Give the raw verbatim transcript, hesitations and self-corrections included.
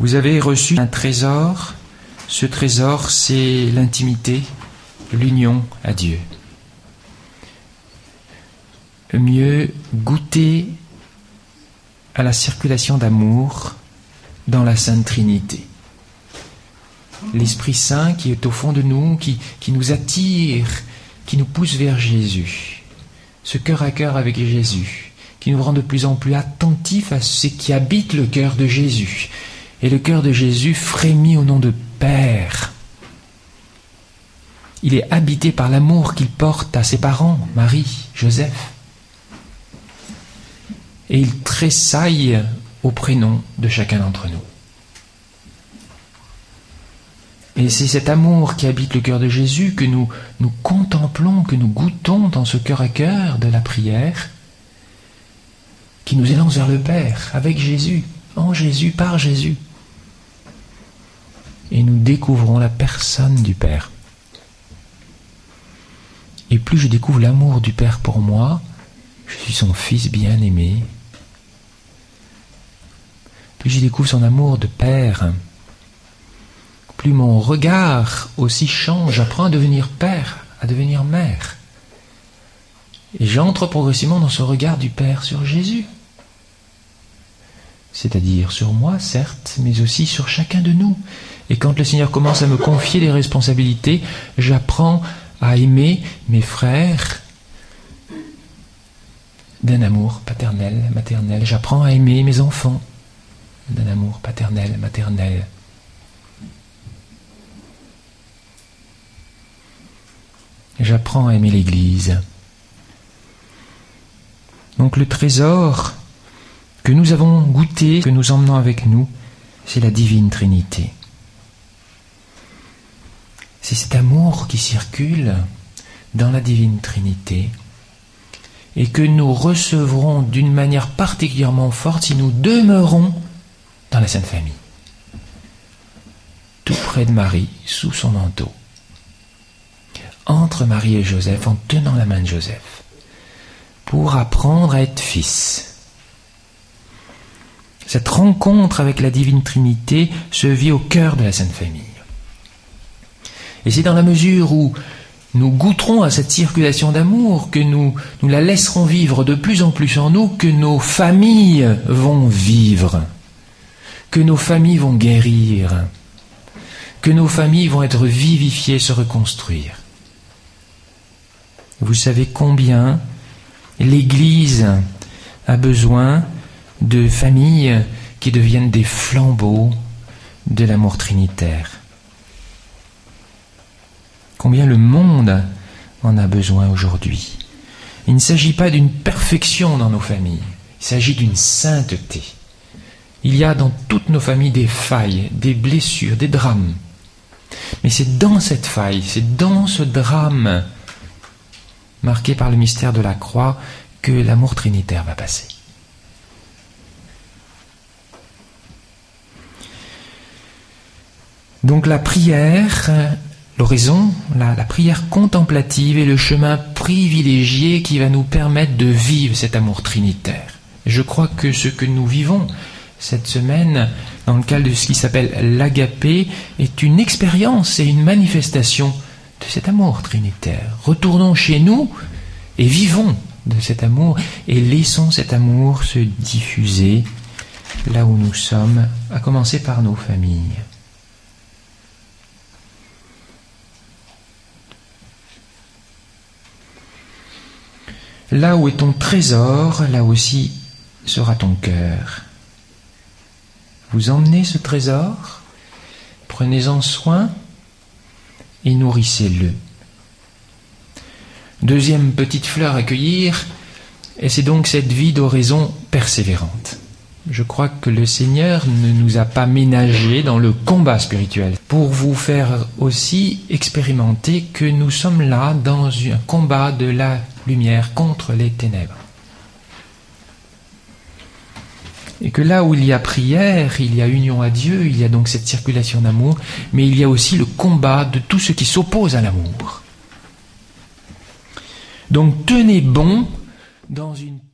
Vous avez reçu un trésor. Ce trésor, c'est l'intimité, l'union à Dieu. Mieux goûter à la circulation d'amour dans la Sainte Trinité. L'Esprit Saint qui est au fond de nous, qui, qui nous attire, qui nous pousse vers Jésus. Ce cœur à cœur avec Jésus, qui nous rend de plus en plus attentifs à ce qui habite le cœur de Jésus. Et le cœur de Jésus frémit au nom de Père. Il est habité par l'amour qu'il porte à ses parents, Marie, Joseph. Et il tressaille au prénom de chacun d'entre nous. Et c'est cet amour qui habite le cœur de Jésus que nous, nous contemplons, que nous goûtons dans ce cœur à cœur de la prière, qui nous élance vers le Père, avec Jésus, en Jésus, par Jésus. Et nous découvrons la personne du Père. Et plus je découvre l'amour du Père pour moi, je suis son fils bien-aimé, plus je découvre son amour de Père, plus mon regard aussi change, j'apprends à devenir père, à devenir mère. Et j'entre progressivement dans ce regard du Père sur Jésus. C'est-à-dire sur moi, certes, mais aussi sur chacun de nous. Et quand le Seigneur commence à me confier des responsabilités, j'apprends à aimer mes frères d'un amour paternel, maternel. J'apprends à aimer mes enfants d'un amour paternel, maternel. J'apprends à aimer l'Église. Donc le trésor que nous avons goûté, que nous emmenons avec nous, c'est la divine Trinité. C'est cet amour qui circule dans la divine Trinité et que nous recevrons d'une manière particulièrement forte si nous demeurons dans la Sainte Famille, tout près de Marie, sous son manteau, entre Marie et Joseph, en tenant la main de Joseph, pour apprendre à être fils. Cette rencontre avec la divine Trinité se vit au cœur de la Sainte Famille. Et c'est dans la mesure où nous goûterons à cette circulation d'amour, que nous, nous la laisserons vivre de plus en plus en nous, que nos familles vont vivre, que nos familles vont guérir, que nos familles vont être vivifiées, se reconstruire. Vous savez combien l'Église a besoin de familles qui deviennent des flambeaux de l'amour trinitaire. Combien le monde en a besoin aujourd'hui. Il ne s'agit pas d'une perfection dans nos familles, il s'agit d'une sainteté. Il y a dans toutes nos familles des failles, des blessures, des drames. Mais c'est dans cette faille, c'est dans ce drame marqué par le mystère de la croix que l'amour trinitaire va passer. Donc la prière, l'oraison, la, la prière contemplative est le chemin privilégié qui va nous permettre de vivre cet amour trinitaire. Je crois que ce que nous vivons cette semaine, dans le cadre de ce qui s'appelle l'agapé, est une expérience et une manifestation de cet amour trinitaire. Retournons chez nous et vivons de cet amour et laissons cet amour se diffuser là où nous sommes, à commencer par nos familles. Là où est ton trésor, là aussi sera ton cœur. Vous emmenez ce trésor, prenez-en soin et nourrissez-le. Deuxième petite fleur à cueillir, et c'est donc cette vie d'oraison persévérante. Je crois que le Seigneur ne nous a pas ménagés dans le combat spirituel pour vous faire aussi expérimenter que nous sommes là dans un combat de la lumière contre les ténèbres. Et que là où il y a prière, il y a union à Dieu, il y a donc cette circulation d'amour, mais il y a aussi le combat de tout ce qui s'oppose à l'amour. Donc tenez bon dans une